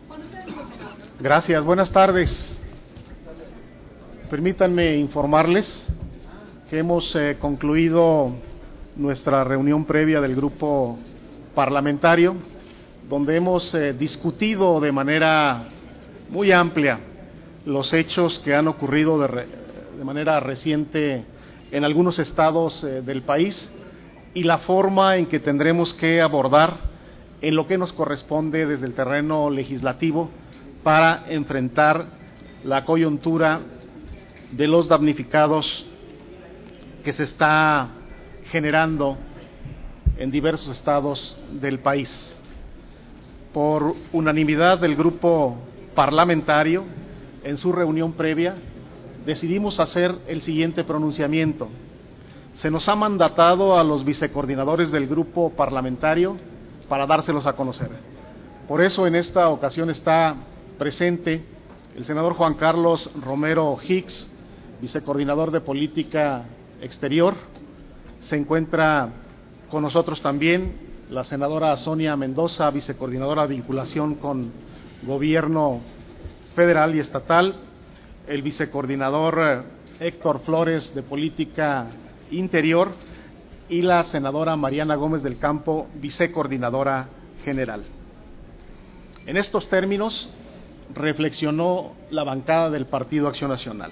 Gracias, buenas tardes. Permítanme informarles que hemos concluido nuestra reunión previa del grupo parlamentario, donde hemos discutido de manera muy amplia los hechos que han ocurrido de manera reciente en algunos estados del país y la forma en que tendremos que abordar en lo que nos corresponde desde el terreno legislativo para enfrentar la coyuntura de los damnificados que se está generando en diversos estados del país. Por unanimidad del grupo parlamentario, en su reunión previa, decidimos hacer el siguiente pronunciamiento. Se nos ha mandatado a los vicecoordinadores del grupo parlamentario para dárselos a conocer. Por eso en esta ocasión está presente el senador Juan Carlos Romero Hicks, vicecoordinador de Política Exterior. Se encuentra con nosotros también la senadora Sonia Mendoza, vicecoordinadora de Vinculación con Gobierno Federal y Estatal, el vicecoordinador Héctor Flores de Política Interior y la senadora Mariana Gómez del Campo, vicecoordinadora general. En estos términos reflexionó la bancada del Partido Acción Nacional.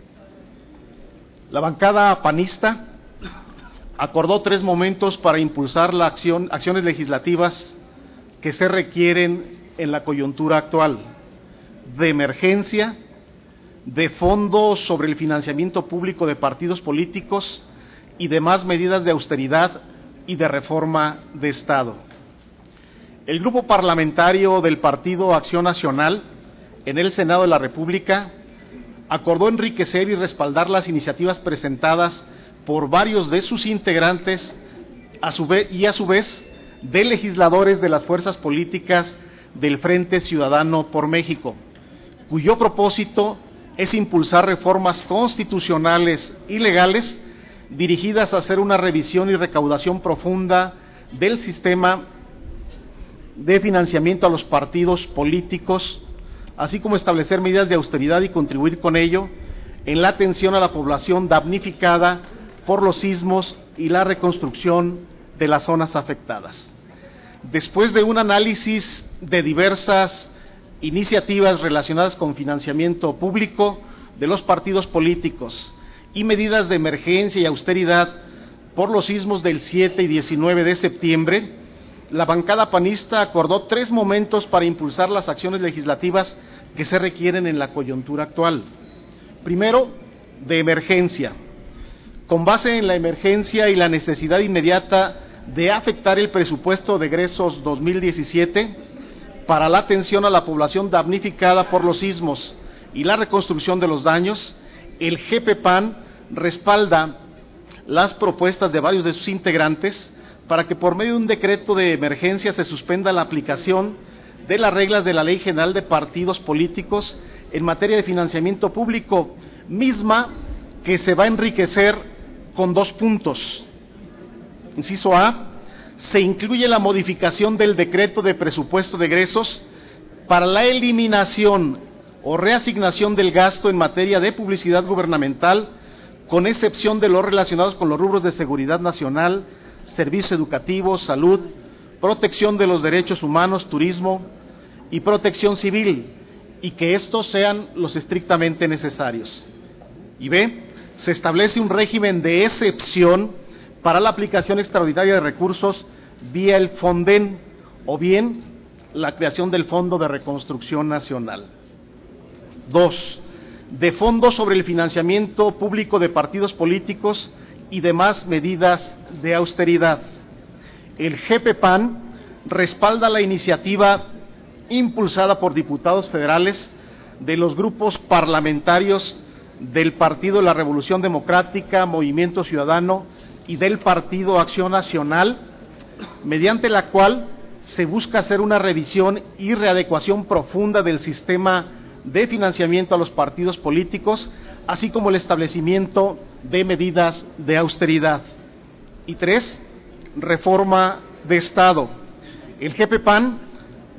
La bancada panista acordó 3 momentos para impulsar acciones legislativas que se requieren en la coyuntura actual: de emergencia, de fondo sobre el financiamiento público de partidos políticos y demás medidas de austeridad y de reforma de Estado. El grupo parlamentario del Partido Acción Nacional en el Senado de la República acordó enriquecer y respaldar las iniciativas presentadas por varios de sus integrantes a su vez de legisladores de las fuerzas políticas del Frente Ciudadano por México, cuyo propósito es impulsar reformas constitucionales y legales dirigidas a hacer una revisión y recaudación profunda del sistema de financiamiento a los partidos políticos, así como establecer medidas de austeridad y contribuir con ello en la atención a la población damnificada por los sismos y la reconstrucción de las zonas afectadas. Después de un análisis de diversas iniciativas relacionadas con financiamiento público de los partidos políticos y medidas de emergencia y austeridad por los sismos del 7 y 19 de septiembre, la bancada panista acordó 3 momentos para impulsar las acciones legislativas que se requieren en la coyuntura actual. Primero, de emergencia. Con base en la emergencia y la necesidad inmediata de afectar el presupuesto de egresos 2017 para la atención a la población damnificada por los sismos y la reconstrucción de los daños, el GPPAN respalda las propuestas de varios de sus integrantes para que por medio de un decreto de emergencia se suspenda la aplicación de las reglas de la Ley General de Partidos Políticos en materia de financiamiento público, misma que se va a enriquecer con 2 puntos. Inciso A, se incluye la modificación del decreto de presupuesto de egresos para la eliminación o reasignación del gasto en materia de publicidad gubernamental, con excepción de los relacionados con los rubros de seguridad nacional, servicio educativo, salud, protección de los derechos humanos, turismo y protección civil, y que estos sean los estrictamente necesarios. Y B, se establece un régimen de excepción para la aplicación extraordinaria de recursos vía el Fonden o bien la creación del Fondo de Reconstrucción Nacional. 2. De fondos sobre el financiamiento público de partidos políticos y demás medidas de austeridad. El GPPAN respalda la iniciativa impulsada por diputados federales de los grupos parlamentarios del Partido de la Revolución Democrática, Movimiento Ciudadano y del Partido Acción Nacional, mediante la cual se busca hacer una revisión y readecuación profunda del sistema de financiamiento a los partidos políticos, así como el establecimiento de medidas de austeridad. Y 3, reforma de Estado. El GPPAN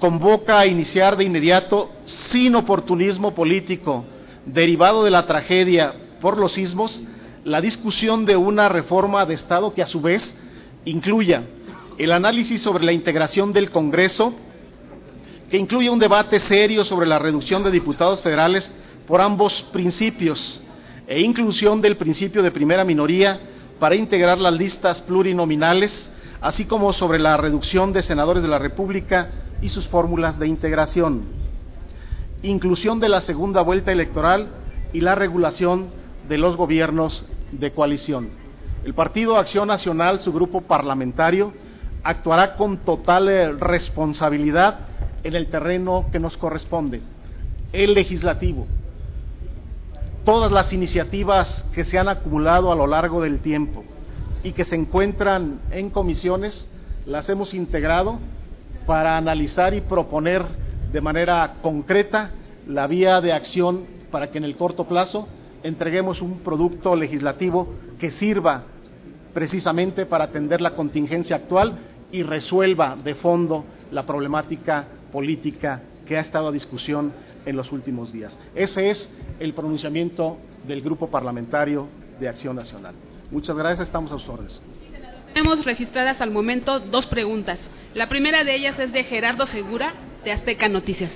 convoca a iniciar de inmediato, sin oportunismo político, derivado de la tragedia por los sismos, la discusión de una reforma de Estado que a su vez incluya el análisis sobre la integración del Congreso, que incluya un debate serio sobre la reducción de diputados federales por ambos principios, e inclusión del principio de primera minoría para integrar las listas plurinominales, así como sobre la reducción de senadores de la República y sus fórmulas de integración, inclusión de la segunda vuelta electoral y la regulación de los gobiernos de coalición. El Partido Acción Nacional, su grupo parlamentario, actuará con total responsabilidad en el terreno que nos corresponde, el legislativo. Todas las iniciativas que se han acumulado a lo largo del tiempo y que se encuentran en comisiones, las hemos integrado para analizar y proponer de manera concreta la vía de acción para que en el corto plazo entreguemos un producto legislativo que sirva precisamente para atender la contingencia actual y resuelva de fondo la problemática política que ha estado a discusión en los últimos días. Ese es el pronunciamiento del Grupo Parlamentario de Acción Nacional. Muchas gracias, estamos a sus órdenes. Tenemos registradas al momento 2 preguntas. La primera de ellas es de Gerardo Segura, de Azteca Noticias.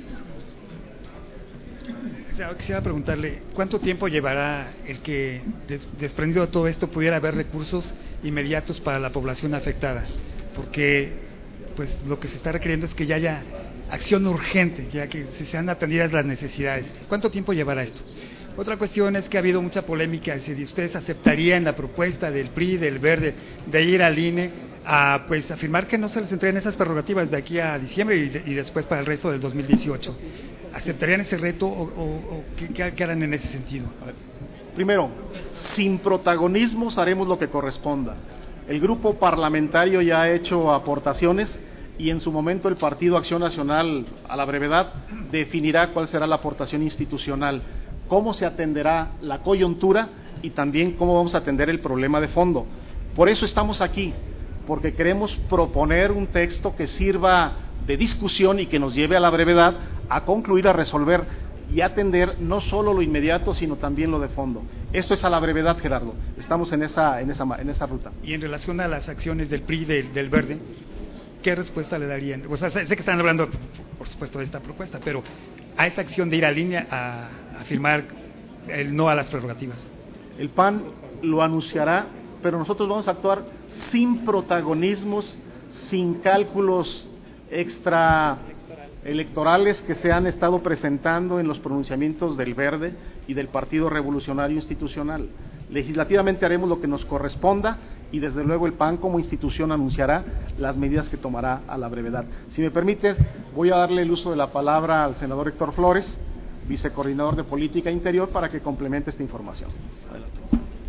Quisiera preguntarle, ¿cuánto tiempo llevará el que, desprendido de todo esto, pudiera haber recursos inmediatos para la población afectada? Porque pues lo que se está requiriendo es que ya haya acción urgente, ya que se sean atendidas las necesidades. ¿Cuánto tiempo llevará esto? Otra cuestión es que ha habido mucha polémica si ustedes aceptarían la propuesta del PRI, del Verde, de ir al INE a pues afirmar que no se les entreguen esas prerrogativas de aquí a diciembre y después para el resto del 2018. ¿Aceptarían ese reto o qué harán en ese sentido? Primero, sin protagonismos haremos lo que corresponda. El grupo parlamentario ya ha hecho aportaciones y en su momento el Partido Acción Nacional, a la brevedad, definirá cuál será la aportación institucional, cómo se atenderá la coyuntura y también cómo vamos a atender el problema de fondo. Por eso estamos aquí, porque queremos proponer un texto que sirva de discusión y que nos lleve a la brevedad a concluir, a resolver y atender no solo lo inmediato, sino también lo de fondo. Esto es a la brevedad, Gerardo. Estamos en esa ruta. Y en relación a las acciones del PRI, del Verde, ¿qué respuesta le darían? O sea, sé que están hablando, por supuesto, de esta propuesta, pero a esa acción de ir a línea a firmar el no a las prerrogativas. El PAN lo anunciará, pero nosotros vamos a actuar sin protagonismos, sin cálculos extraelectorales que se han estado presentando en los pronunciamientos del Verde y del Partido Revolucionario Institucional. Legislativamente haremos lo que nos corresponda y desde luego el PAN como institución anunciará las medidas que tomará a la brevedad. Si me permite, voy a darle el uso de la palabra al senador Héctor Flores, vicecoordinador de Política Interior, para que complemente esta información. Adelante.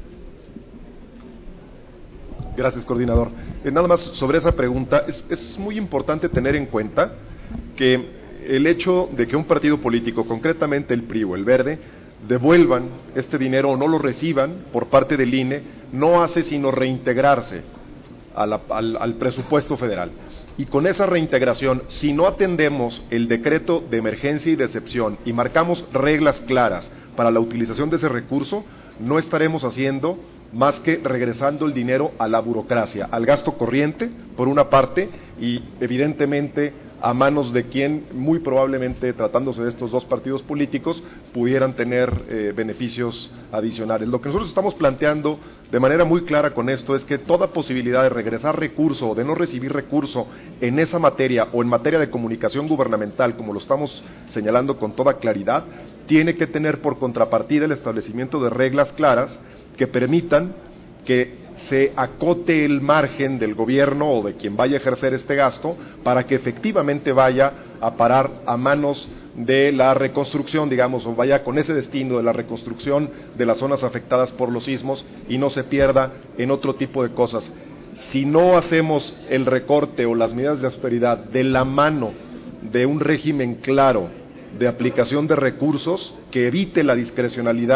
Gracias, coordinador. Nada más sobre esa pregunta, es muy importante tener en cuenta que el hecho de que un partido político, concretamente el PRI o el Verde, devuelvan este dinero o no lo reciban por parte del INE, no hace sino reintegrarse al presupuesto federal. Y con esa reintegración, si no atendemos el decreto de emergencia y de excepción y marcamos reglas claras para la utilización de ese recurso, no estaremos haciendo más que regresando el dinero a la burocracia, al gasto corriente, por una parte, y evidentemente a manos de quien, muy probablemente, tratándose de estos dos partidos políticos, pudieran tener beneficios adicionales. Lo que nosotros estamos planteando de manera muy clara con esto es que toda posibilidad de regresar recurso o de no recibir recurso en esa materia o en materia de comunicación gubernamental, como lo estamos señalando con toda claridad, tiene que tener por contrapartida el establecimiento de reglas claras que permitan que se acote el margen del gobierno o de quien vaya a ejercer este gasto para que efectivamente vaya a parar a manos de la reconstrucción, digamos, o vaya con ese destino de la reconstrucción de las zonas afectadas por los sismos y no se pierda en otro tipo de cosas. Si no hacemos el recorte o las medidas de austeridad de la mano de un régimen claro de aplicación de recursos que evite la discrecionalidad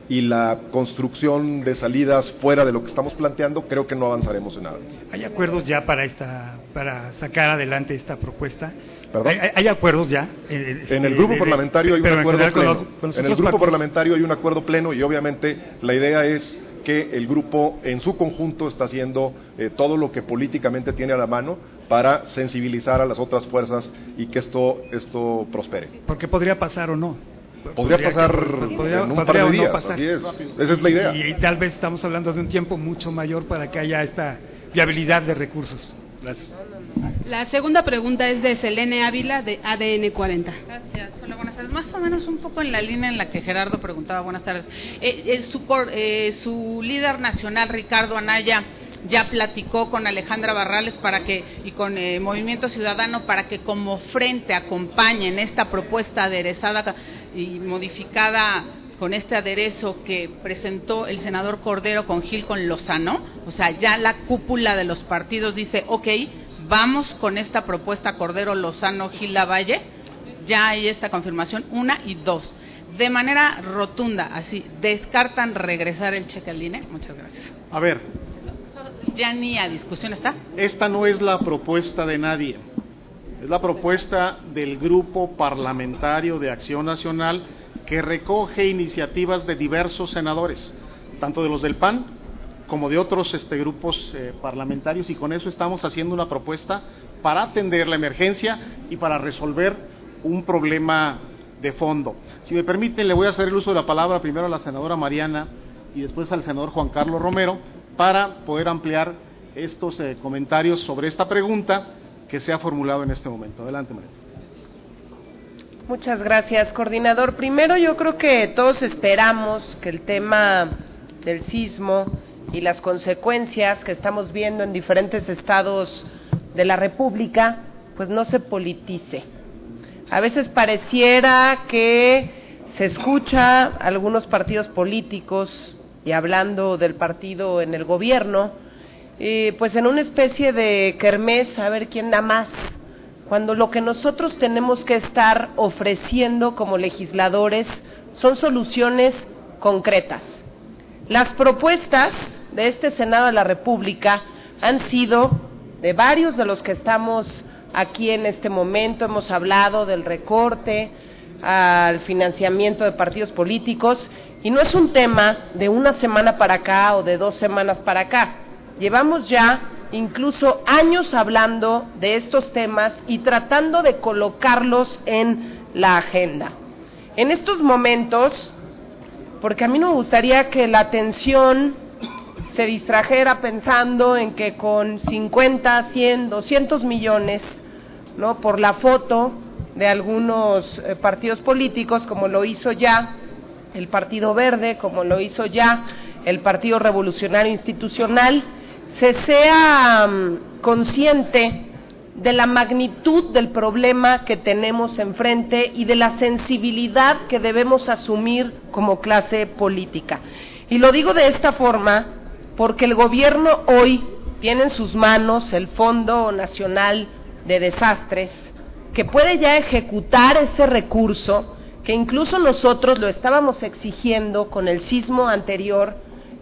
y la construcción de salidas fuera de lo que estamos planteando, creo que no avanzaremos en nada. ¿Hay acuerdos ya para sacar adelante esta propuesta? ¿Perdón? ¿Hay acuerdos ya? En el grupo parlamentario hay un acuerdo pleno. En el grupo parlamentario hay un acuerdo pleno y obviamente la idea es que el grupo en su conjunto está haciendo todo lo que políticamente tiene a la mano para sensibilizar a las otras fuerzas y que esto prospere. Porque podría pasar o no. Podría pasar en un par de días, así es. Esa es la idea. Y tal vez estamos hablando de un tiempo mucho mayor para que haya esta viabilidad de recursos. Gracias. La segunda pregunta es de Selene Ávila, de ADN 40. Gracias. Hola, buenas tardes. Más o menos un poco en la línea en la que Gerardo preguntaba. Buenas tardes. Su líder nacional, Ricardo Anaya, ya platicó con Alejandra Barrales y con Movimiento Ciudadano para que como frente acompañen esta propuesta aderezada y modificada con este aderezo que presentó el senador Cordero con Gil con Lozano. O sea, ya la cúpula de los partidos dice, ok, vamos con esta propuesta Cordero, Lozano, Gil Lavalle. Ya hay esta confirmación, 1 y 2. De manera rotunda, así, ¿descartan regresar el cheque al INE? Muchas gracias. A ver. ¿Ya ni a discusión está? Esta no es la propuesta de nadie. Es la propuesta del Grupo Parlamentario de Acción Nacional que recoge iniciativas de diversos senadores, tanto de los del PAN como de otros grupos parlamentarios, y con eso estamos haciendo una propuesta para atender la emergencia y para resolver un problema de fondo. Si me permiten, le voy a hacer el uso de la palabra primero a la senadora Mariana y después al senador Juan Carlos Romero para poder ampliar estos comentarios sobre esta pregunta que se ha formulado en este momento. Adelante, Mariana. Muchas gracias, coordinador. Primero, yo creo que todos esperamos que el tema del sismo y las consecuencias que estamos viendo en diferentes estados de la República, pues no se politice. A veces pareciera que se escucha a algunos partidos políticos, y hablando del partido en el gobierno, pues en una especie de kermés, a ver quién da más, cuando lo que nosotros tenemos que estar ofreciendo como legisladores son soluciones concretas. Las propuestas de este Senado de la República han sido de varios de los que estamos aquí en este momento. Hemos hablado del recorte al financiamiento de partidos políticos, y no es un tema de una semana para acá o de 2 semanas para acá. Llevamos ya incluso años hablando de estos temas y tratando de colocarlos en la agenda. En estos momentos, porque a mí no me gustaría que la atención se distrajera pensando en que con 50, 100, 200 millones, ¿no?, por la foto de algunos partidos políticos, como lo hizo ya el Partido Verde, como lo hizo ya el Partido Revolucionario Institucional, se sea consciente de la magnitud del problema que tenemos enfrente y de la sensibilidad que debemos asumir como clase política. Y lo digo de esta forma porque el gobierno hoy tiene en sus manos el Fondo Nacional de Desastres, que puede ya ejecutar ese recurso, que incluso nosotros lo estábamos exigiendo con el sismo anterior,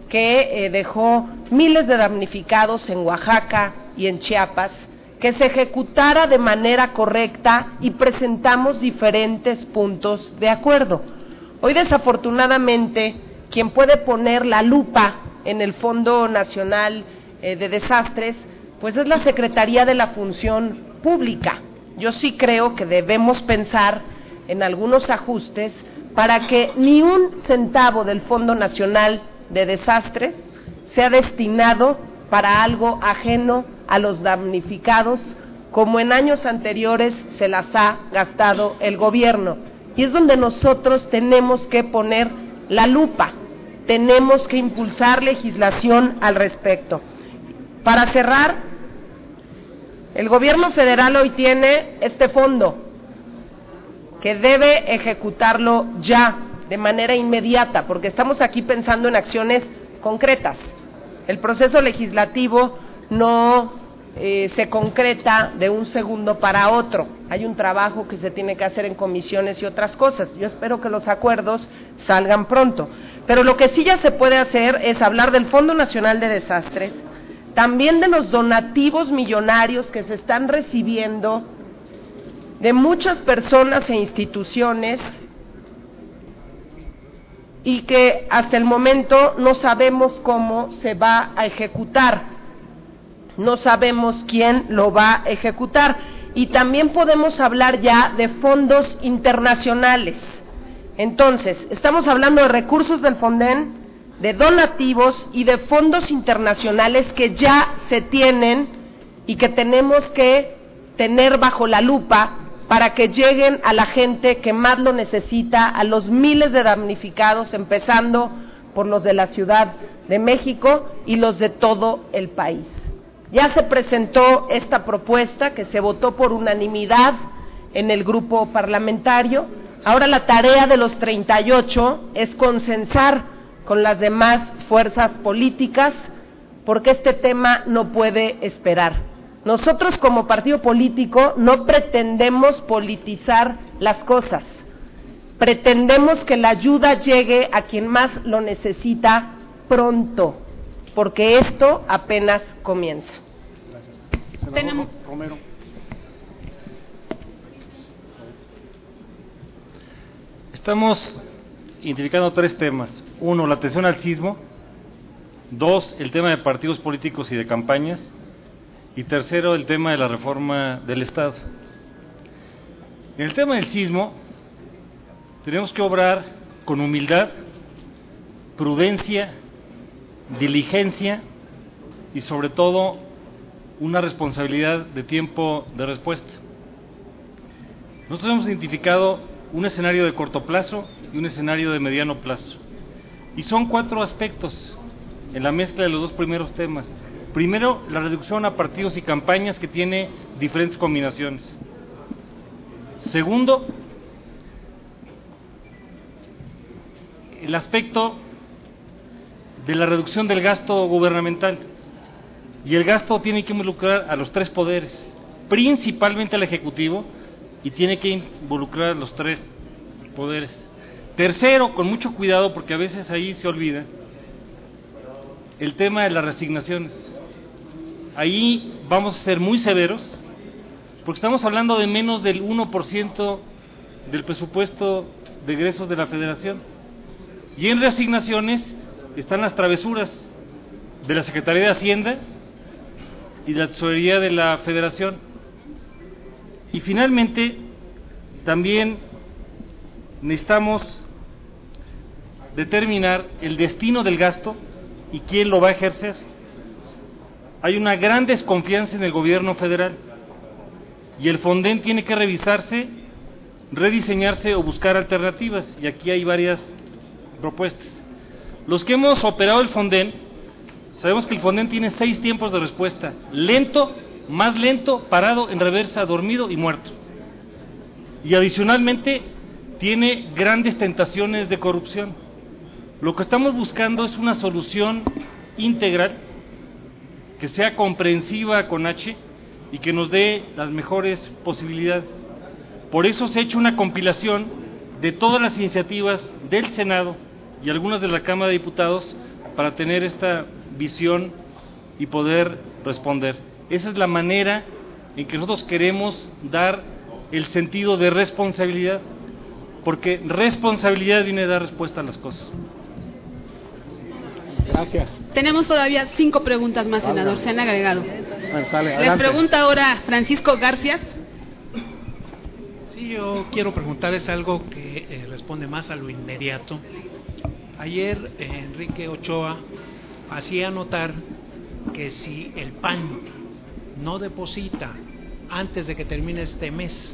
que dejó miles de damnificados en Oaxaca y en Chiapas, que se ejecutara de manera correcta, y presentamos diferentes puntos de acuerdo. Hoy, desafortunadamente, quien puede poner la lupa en el Fondo Nacional de Desastres, pues es la Secretaría de la Función Pública. Yo sí creo que debemos pensar en algunos ajustes para que ni un centavo del Fondo Nacional de Desastres sea destinado para algo ajeno a los damnificados, como en años anteriores se las ha gastado el gobierno. Y es donde nosotros tenemos que poner la lupa, tenemos que impulsar legislación al respecto. Para cerrar, el gobierno federal hoy tiene este fondo, que debe ejecutarlo ya, de manera inmediata, porque estamos aquí pensando en acciones concretas. El proceso legislativo no se concreta de un segundo para otro. hay un trabajo que se tiene que hacer en comisiones y otras cosas. Yo espero que los acuerdos salgan pronto. Pero lo que sí ya se puede hacer es hablar del Fondo Nacional de Desastres, también de los donativos millonarios que se están recibiendo de muchas personas e instituciones y que hasta el momento no sabemos cómo se va a ejecutar, no sabemos quién lo va a ejecutar. Y también podemos hablar ya de fondos internacionales. Entonces, estamos hablando de recursos del Fonden, de donativos y de fondos internacionales que ya se tienen y que tenemos que tener bajo la lupa para que lleguen a la gente que más lo necesita, a los miles de damnificados, empezando por los de la Ciudad de México y los de todo el país. Ya se presentó esta propuesta que se votó por unanimidad en el grupo parlamentario. Ahora la tarea de los 38 es consensar con las demás fuerzas políticas, porque este tema no puede esperar. Nosotros como partido político no pretendemos politizar las cosas. Pretendemos que la ayuda llegue a quien más lo necesita pronto, porque esto apenas comienza. Gracias. Tenemos... Romero. Estamos identificando 3 temas. 1, la atención al sismo. 2, el tema de partidos políticos y de campañas. Y 3, el tema de la reforma del Estado. En el tema del sismo, tenemos que obrar con humildad, prudencia, diligencia y sobre todo una responsabilidad de tiempo de respuesta. Nosotros hemos identificado un escenario de corto plazo y un escenario de mediano plazo. Y son 4 aspectos en la mezcla de los 2 primeros temas. Primero, la reducción a partidos y campañas que tiene diferentes combinaciones. Segundo, el aspecto de la reducción del gasto gubernamental. Y el gasto tiene que involucrar a los 3 poderes, principalmente al Ejecutivo, y tiene que involucrar a los 3 poderes. Tercero, con mucho cuidado, porque a veces ahí se olvida, el tema de las resignaciones. Ahí vamos a ser muy severos, porque estamos hablando de menos del 1% del presupuesto de egresos de la Federación. Y en reasignaciones están las travesuras de la Secretaría de Hacienda y de la Tesorería de la Federación. Y finalmente, también necesitamos determinar el destino del gasto y quién lo va a ejercer. Hay una gran desconfianza en el gobierno federal y el Fonden tiene que revisarse, rediseñarse o buscar alternativas, y aquí hay varias propuestas. Los que hemos operado el Fonden, sabemos que el Fonden tiene 6 tiempos de respuesta: lento, más lento, parado, en reversa, dormido y muerto. Y adicionalmente tiene grandes tentaciones de corrupción. Lo que estamos buscando es una solución integral que sea comprensiva con H y que nos dé las mejores posibilidades. Por eso se ha hecho una compilación de todas las iniciativas del Senado y algunas de la Cámara de Diputados para tener esta visión y poder responder. Esa es la manera en que nosotros queremos dar el sentido de responsabilidad, porque responsabilidad viene a dar respuesta a las cosas. Gracias. Tenemos todavía 5 preguntas más, senador, se han agregado. Bueno, sale, Les pregunta ahora Francisco Garfias. Sí, yo quiero preguntarles algo que responde más a lo inmediato. Ayer Enrique Ochoa hacía notar que si el PAN no deposita antes de que termine este mes,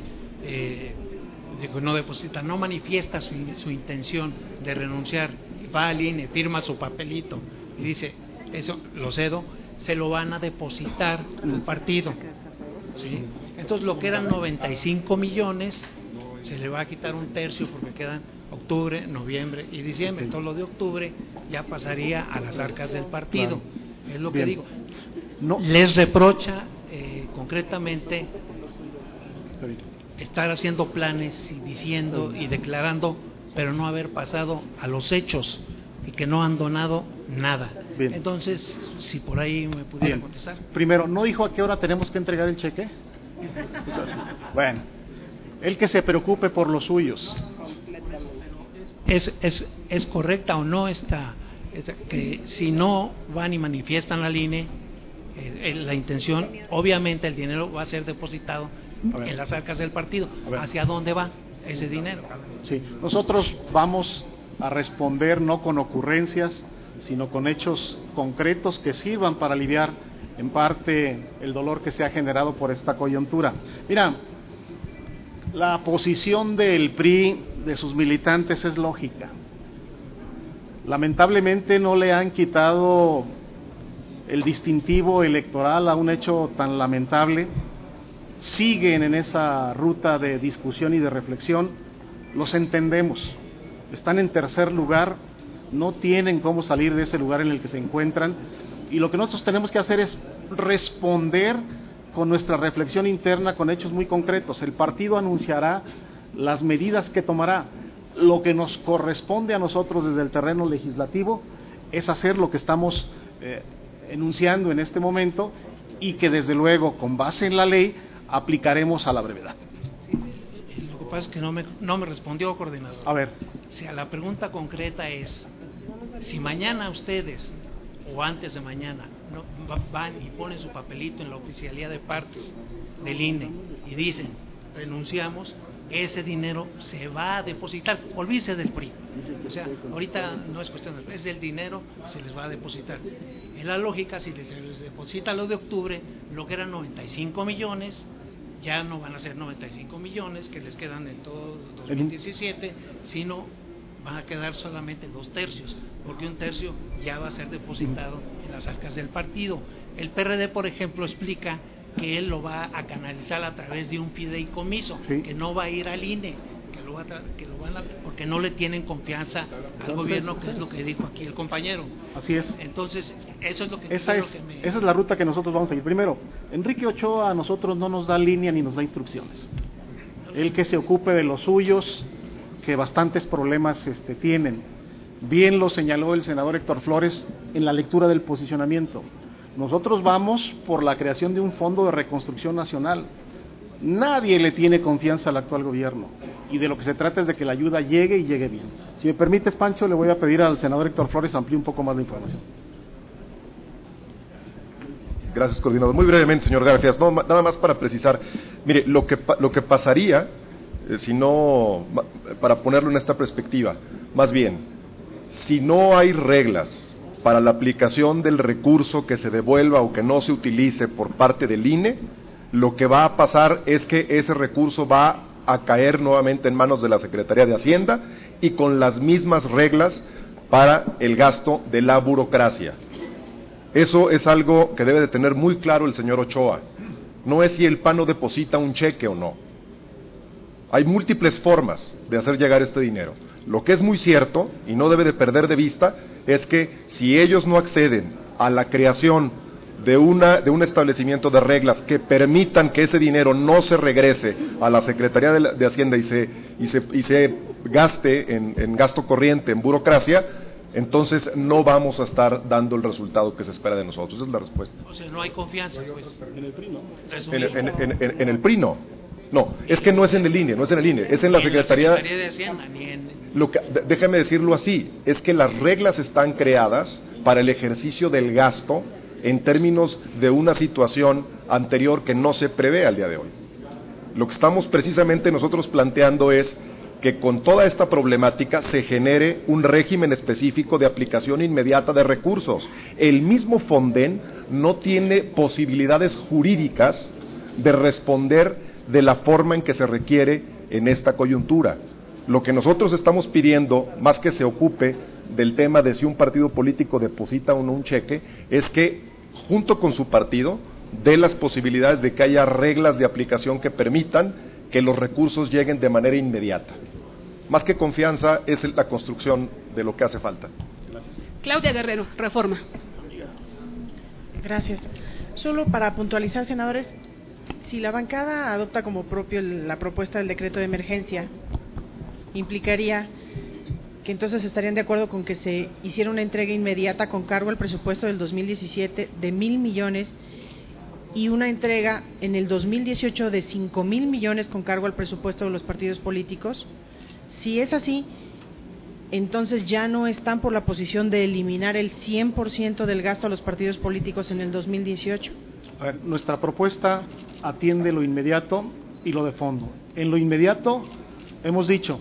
no manifiesta su intención de renunciar, va al INE, firma su papelito y dice, eso lo cedo, se lo van a depositar al partido, ¿sí? Entonces lo que eran 95 millones se le va a quitar 1/3 porque quedan octubre, noviembre y diciembre. Entonces lo de octubre ya pasaría a las arcas del partido. Claro. Es lo que digo. No. Les reprocha concretamente estar haciendo planes y diciendo y declarando, pero no haber pasado a los hechos y que no han donado nada. Bien. Entonces, si por ahí me pudiera Bien. contestar. Primero, ¿no dijo a qué hora tenemos que entregar el cheque? Bueno, el que se preocupe por los suyos. ¿Es correcta o no esta que si no van y manifiestan al INE la intención, obviamente el dinero va a ser depositado en las arcas del partido? ¿Hacia dónde va ese dinero? Sí, nosotros vamos a responder no con ocurrencias, sino con hechos concretos que sirvan para aliviar en parte el dolor que se ha generado por esta coyuntura. Mira, la posición del PRI, de sus militantes, es lógica. Lamentablemente no le han quitado el distintivo electoral a un hecho tan lamentable. Siguen en esa ruta de discusión y de reflexión. Los entendemos. Están en tercer lugar, no tienen cómo salir de ese lugar en el que se encuentran, y lo que nosotros tenemos que hacer es responder con nuestra reflexión interna con hechos muy concretos. El partido anunciará las medidas que tomará. Lo que nos corresponde a nosotros desde el terreno legislativo es hacer lo que estamos enunciando en este momento, y que desde luego, con base en la ley, aplicaremos a la brevedad. Lo que pasa es que no me respondió, coordinador. A ver. Si a la pregunta concreta es, si mañana ustedes, o antes de mañana, no, van y ponen su papelito en la oficialía de partes del INE y dicen, renunciamos, ese dinero se va a depositar, olvídese del PRI, o sea, ahorita no es cuestión del PRI, es del dinero, se les va a depositar. En la lógica, si se les deposita lo de octubre, lo que eran 95 millones, ya no van a ser 95 millones que les quedan en todo 2017, sino van a quedar solamente 2/3, porque 1/3 ya va a ser depositado en las arcas del partido. El PRD, por ejemplo, explica que él lo va a canalizar a través de un fideicomiso, sí, que no va a ir al INE, porque no le tienen confianza al gobierno, que es lo que dijo aquí el compañero. Así es. Entonces, eso es lo que esa es la ruta que nosotros vamos a seguir. Primero, Enrique Ochoa a nosotros no nos da línea ni nos da instrucciones. Él que se ocupe de los suyos, que bastantes problemas tienen. Bien lo señaló el senador Héctor Flores en la lectura del posicionamiento. Nosotros vamos por la creación de un fondo de reconstrucción nacional. Nadie le tiene confianza al actual gobierno, y de lo que se trata es de que la ayuda llegue y llegue bien. Si me permites, Pancho, le voy a pedir al senador Héctor Flores amplíe un poco más de información. Gracias, coordinador. Muy brevemente, señor Garfias, no, nada más para precisar. Mire, lo que pasaría, si no, para ponerlo en esta perspectiva, más bien, si no hay reglas para la aplicación del recurso que se devuelva o que no se utilice por parte del INE, lo que va a pasar es que ese recurso va a caer nuevamente en manos de la Secretaría de Hacienda, y con las mismas reglas para el gasto de la burocracia. Eso es algo que debe de tener muy claro el señor Ochoa. No es si el PAN no deposita un cheque o no. Hay múltiples formas de hacer llegar este dinero. Lo que es muy cierto, y no debe de perder de vista, es que si ellos no acceden a la creación de un establecimiento de reglas que permitan que ese dinero no se regrese a la Secretaría de Hacienda y se gaste en gasto corriente, en burocracia, entonces no vamos a estar dando el resultado que se espera de nosotros. Esa es la respuesta. O sea, no hay confianza, pues. En el PRI, ¿no? En el PRI no. No, es que no es en el INE, no es en el INE, es en la Secretaría de Hacienda, ni en... Déjeme decirlo así, es que las reglas están creadas para el ejercicio del gasto en términos de una situación anterior que no se prevé al día de hoy. Lo que estamos precisamente nosotros planteando es que con toda esta problemática se genere un régimen específico de aplicación inmediata de recursos. El mismo Fonden no tiene posibilidades jurídicas de responder de la forma en que se requiere en esta coyuntura. Lo que nosotros estamos pidiendo, más que se ocupe del tema de si un partido político deposita o no un cheque, es que junto con su partido dé las posibilidades de que haya reglas de aplicación que permitan que los recursos lleguen de manera inmediata. Más que confianza es la construcción de lo que hace falta. Gracias. Claudia Guerrero, Reforma. Gracias. Solo para puntualizar, senadores, Si la bancada adopta como propio la propuesta del decreto de emergencia, implicaría que entonces estarían de acuerdo con que se hiciera una entrega inmediata con cargo al presupuesto del 2017 de 1,000 millones y una entrega en el 2018 de 5,000 millones con cargo al presupuesto de los partidos políticos. Si es así, entonces ya no están por la posición de eliminar el 100% del gasto a los partidos políticos en el 2018. A ver, nuestra propuesta atiende lo inmediato y lo de fondo. En lo inmediato hemos dicho,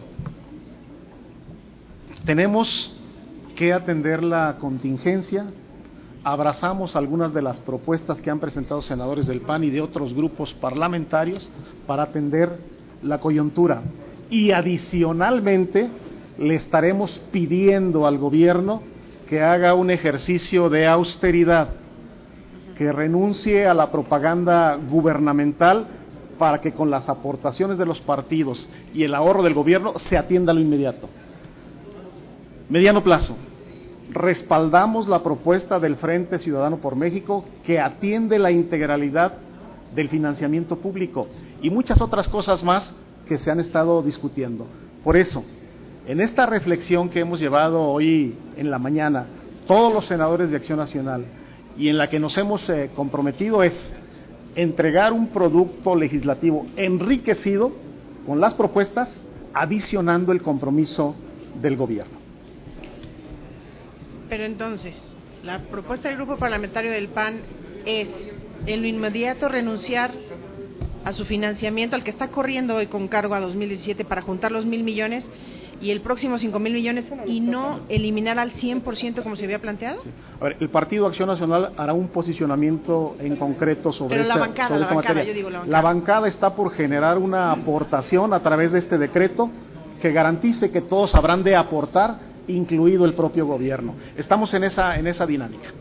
tenemos que atender la contingencia. Abrazamos algunas de las propuestas que han presentado senadores del PAN y de otros grupos parlamentarios para atender la coyuntura. Y adicionalmente le estaremos pidiendo al gobierno que haga un ejercicio de austeridad, que renuncie a la propaganda gubernamental para que con las aportaciones de los partidos y el ahorro del gobierno se atienda lo inmediato. Mediano plazo, respaldamos la propuesta del Frente Ciudadano por México que atiende la integralidad del financiamiento público y muchas otras cosas más que se han estado discutiendo. Por eso, en esta reflexión que hemos llevado hoy en la mañana, todos los senadores de Acción Nacional, y en la que nos hemos comprometido es entregar un producto legislativo enriquecido con las propuestas, adicionando el compromiso del gobierno. Pero entonces, la propuesta del grupo parlamentario del PAN es, en lo inmediato, renunciar a su financiamiento, al que está corriendo hoy con cargo a 2017 para juntar los 1,000 millones y el próximo 5,000 millones y no eliminar al 100% como se había planteado. Sí. A ver, el Partido Acción Nacional hará un posicionamiento en concreto sobre esta materia. Yo digo la bancada. La bancada está por generar una aportación a través de este decreto que garantice que todos habrán de aportar, incluido el propio gobierno. Estamos en esa dinámica.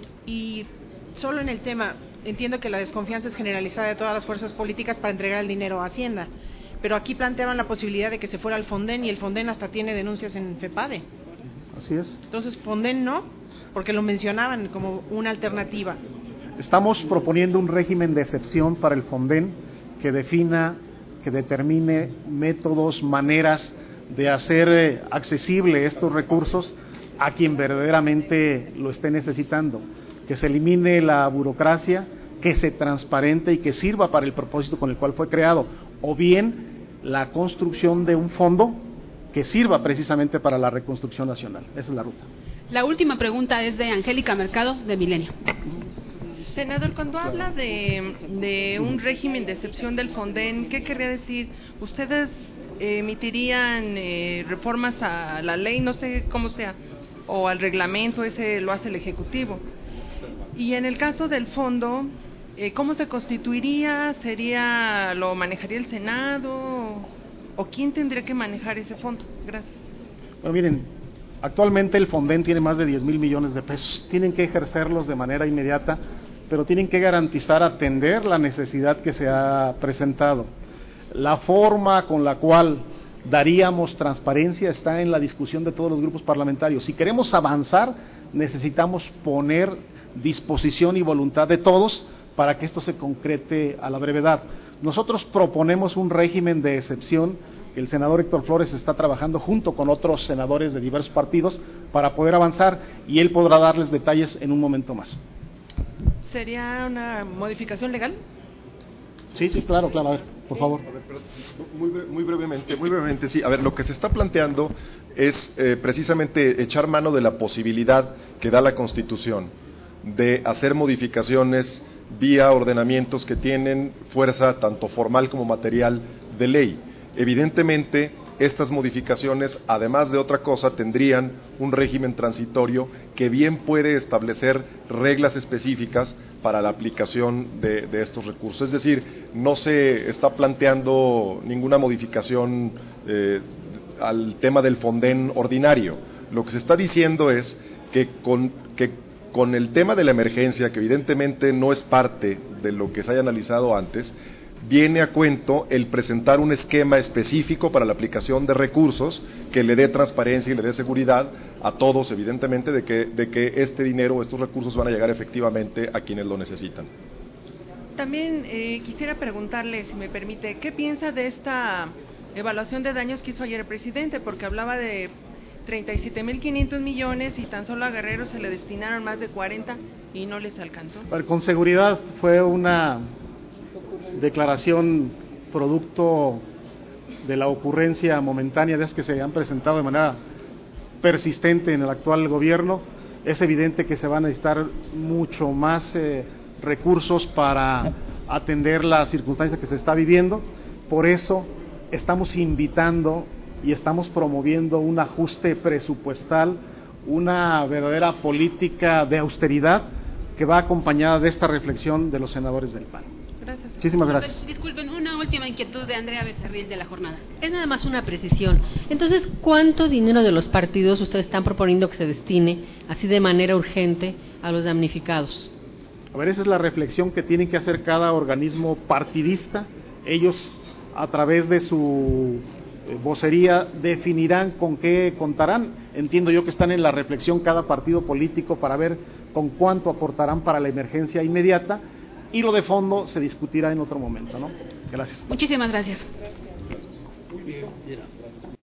Y solo en el tema, entiendo que la desconfianza es generalizada de todas las fuerzas políticas para entregar el dinero a Hacienda, pero aquí planteaban la posibilidad de que se fuera al Fonden y el Fonden hasta tiene denuncias en FEPADE. Así es. Entonces, Fonden no, porque lo mencionaban como una alternativa. Estamos proponiendo un régimen de excepción para el Fonden que defina, que determine métodos, maneras de hacer accesible estos recursos a quien verdaderamente lo esté necesitando, que se elimine la burocracia, que se transparente y que sirva para el propósito con el cual fue creado, o bien la construcción de un fondo que sirva precisamente para la reconstrucción nacional. Esa es la ruta. La última pregunta es de Angélica Mercado, de Milenio. Senador, cuando habla de un régimen de excepción del Fonden, ¿qué querría decir? ¿Ustedes emitirían reformas a la ley, no sé cómo sea, o al reglamento, ese lo hace el Ejecutivo? Y en el caso del fondo, ¿cómo se constituiría? ¿Lo manejaría el Senado? ¿O quién tendría que manejar ese fondo? Gracias. Bueno, miren, actualmente el Fonden tiene más de 10,000 millones de pesos. Tienen que ejercerlos de manera inmediata, pero tienen que garantizar atender la necesidad que se ha presentado. La forma con la cual daríamos transparencia está en la discusión de todos los grupos parlamentarios. Si queremos avanzar, necesitamos poner disposición y voluntad de todos para que esto se concrete a la brevedad. Nosotros proponemos un régimen de excepción que el senador Héctor Flores está trabajando junto con otros senadores de diversos partidos para poder avanzar y él podrá darles detalles en un momento más. ¿Sería una modificación legal? Sí, claro, a ver, por favor. A ver, pero muy brevemente, sí. A ver, lo que se está planteando es precisamente echar mano de la posibilidad que da la Constitución de hacer modificaciones vía ordenamientos que tienen fuerza tanto formal como material de ley. Evidentemente, estas modificaciones, además de otra cosa, tendrían un régimen transitorio que bien puede establecer reglas específicas para la aplicación de estos recursos. Es decir, no se está planteando ninguna modificación al tema del Fonden ordinario. Lo que se está diciendo es que con el tema de la emergencia, que evidentemente no es parte de lo que se haya analizado antes, viene a cuento el presentar un esquema específico para la aplicación de recursos que le dé transparencia y le dé seguridad a todos, evidentemente, de que este dinero o estos recursos van a llegar efectivamente a quienes lo necesitan. También quisiera preguntarle, si me permite, ¿qué piensa de esta evaluación de daños que hizo ayer el presidente? Porque hablaba de 37.500 millones y tan solo a Guerrero se le destinaron más de 40 y no les alcanzó. Con seguridad fue una declaración producto de la ocurrencia momentánea de las que se han presentado de manera persistente en el actual gobierno. Es evidente que se van a necesitar mucho más recursos para atender las circunstancias que se está viviendo. Por eso estamos invitando y estamos promoviendo un ajuste presupuestal, una verdadera política de austeridad que va acompañada de esta reflexión de los senadores del PAN. Gracias. Muchísimas gracias. Disculpen, una última inquietud de Andrea Becerril de La Jornada. Es nada más una precisión. Entonces, ¿cuánto dinero de los partidos ustedes están proponiendo que se destine, así de manera urgente, a los damnificados? A ver, esa es la reflexión que tienen que hacer cada organismo partidista. Ellos, a través de su vocería, definirán con qué contarán. Entiendo yo que están en la reflexión cada partido político para ver con cuánto aportarán para la emergencia inmediata, y lo de fondo se discutirá en otro momento, ¿no? Gracias. Muchísimas gracias. Muy bien.